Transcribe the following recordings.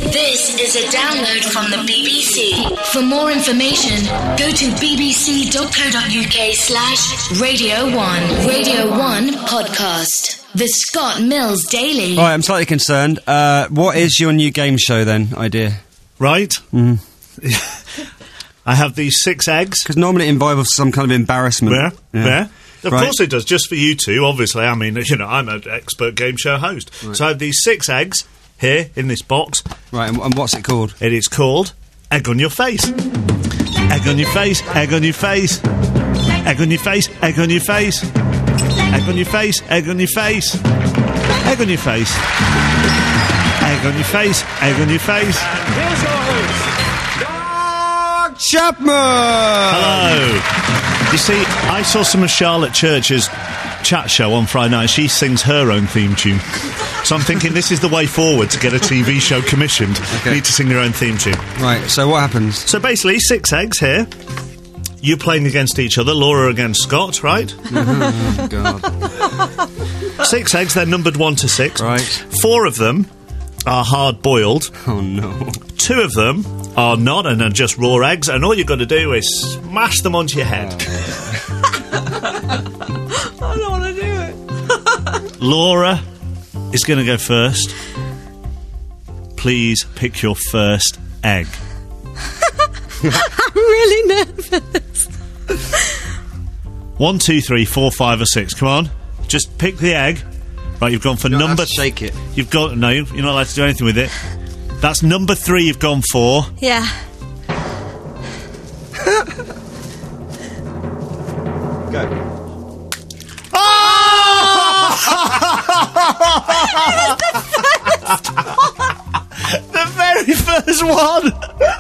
This is a download from the BBC. For more information, go to bbc.co.uk/Radio 1. Radio 1 podcast. The Scott Mills Daily. All right, I'm slightly concerned. What is your new game show then, idea? Right. I have these 6 eggs. Because normally it involves some kind of embarrassment. Yeah. Of course it does, just for you two, obviously. I mean, I'm an expert game show host. Right. So I have these 6 eggs here in this box. Right, and what's it called? It is called Egg on Your Face. Egg on your face, egg on your face. Egg on your face, egg on your face. Egg on your face, egg on your face. Egg on your face. Egg on your face, egg on your face. And here's your host, Doug Chapman! Hello. You see, I saw some of Charlotte Church's chat show on Friday night. She sings her own theme tune. So I'm thinking this is the way forward to get a TV show commissioned. Okay. You need to sing your own theme tune. Right, so what happens? So basically, 6 eggs here. You playing against each other, Laura against Scott, right? Oh, God. 6 eggs, they're numbered 1 to 6. Right. 4 of them are hard-boiled. Oh, no. 2 of them are not and are just raw eggs, and all you've got to do is smash them onto your head. I don't want to do it. Laura is going to go first. Please pick your first egg. I'm really nervous. 1, 2, 3, 4, 5 or 6. Come on. Just pick the egg. Right, you've gone for number... shake it. You've got... No, you're not allowed to do anything with it. That's number 3 you've gone for. Yeah. Go. Oh! The very first one!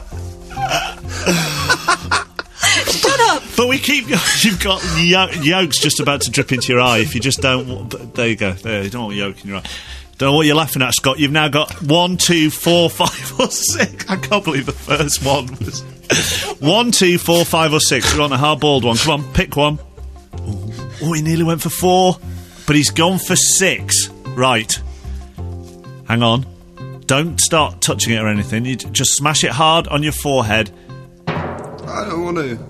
Shut up! But we keep... You've got yolks just about to drip into your eye if you just don't... There you go. There, you don't want yolk in your eye. Don't know what you're laughing at, Scott. You've now got 1, 2, 4, 5 or 6. I can't believe the first one was... 1, 2, 4, 5 or 6. We're on a hard-boiled one. Come on, pick one. Oh, he nearly went for 4. But he's gone for 6. Right. Hang on. Don't start touching it or anything. You just smash it hard on your forehead. I don't want to.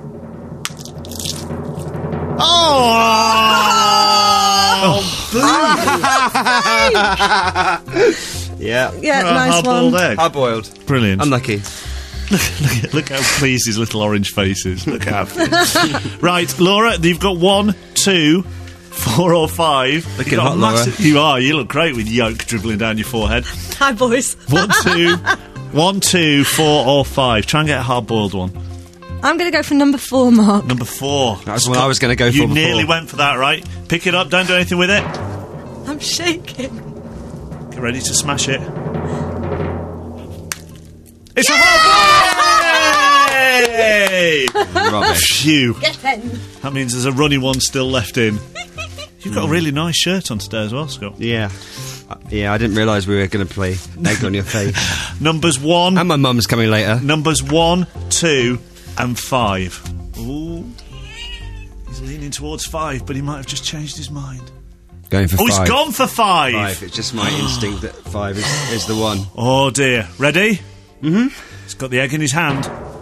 Oh! Yeah. Yeah, nice hard-boiled one. egg. Hard-boiled. Brilliant. Unlucky. Look how pleased his little orange face is. Look how happy. Right, Laura, you've got 1, 2, 4 or 5. Looking hot, Laura. You are. You look great with yolk dribbling down your forehead. Hi, boys. 1, 2, 4 or 5. Try and get a hard-boiled one. I'm going to go for number 4, Mark. Number 4. That's what I was going to go for You before. nearly went for that, right? Pick it up. Don't do anything with it. I'm shaking. Get ready to smash it. It's a hard-boiled! Yay! Rubbish. Phew. Get in. That means there's a runny one still left in. You've got a really nice shirt on today as well, Scott. Yeah. Yeah, I didn't realise we were going to play Egg on Your Face. Numbers 1... And my mum's coming later. Numbers 1, 2 and 5. Ooh. He's leaning towards 5, but he might have just changed his mind. Going for 5. Oh, he's gone for 5! 5. It's just my instinct that 5 is the one. Oh, dear. Ready? Mm-hmm. He's got the egg in his hand.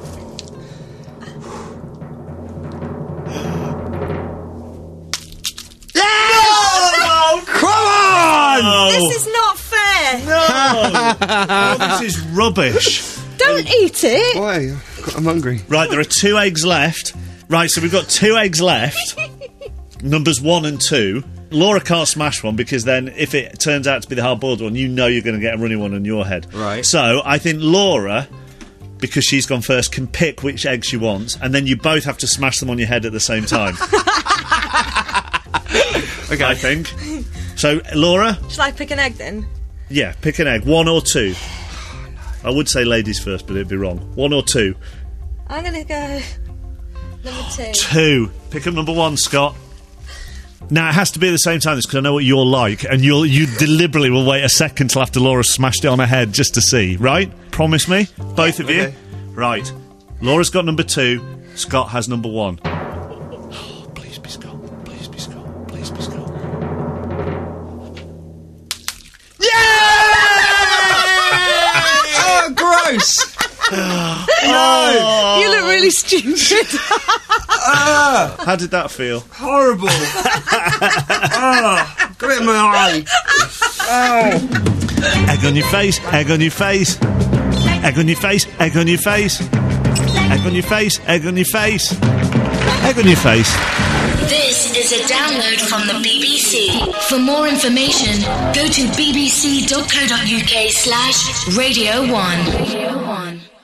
Oh, come on! Oh, This is not fair. no! Oh, this is rubbish. Don't eat it. Why? I'm hungry. Right, there are 2 eggs left. Right, so we've got 2 eggs left. Numbers 1 and 2. Laura can't smash one because then if it turns out to be the hard-boiled one, you know you're going to get a runny one on your head. Right. So I think Laura, because she's gone first, can pick which egg she wants, and then you both have to smash them on your head at the same time. Okay, I think. So, Laura? Shall I pick an egg then? Yeah, pick an egg. 1 or 2. I would say ladies first, but it'd be wrong. 1 or 2. I'm going to go number 2. 2. Pick up number 1, Scott. Now, it has to be at the same time, because I know what you're like, and you deliberately will wait a second till after Laura smashed it on her head just to see, right? Promise me? Both of you? Okay. Right. Laura's got number 2, Scott has number 1. Oh, please be Scott. Please be Scott. Please be Scott. gross. You look really stupid. How did that feel? Horrible. Got it in my eye. Egg on your face, egg on your face. Egg on your face, egg on your face. Egg on your face, egg on your face. Egg on your face. This is a download from the BBC. For more information, go to bbc.co.uk/Radio 1.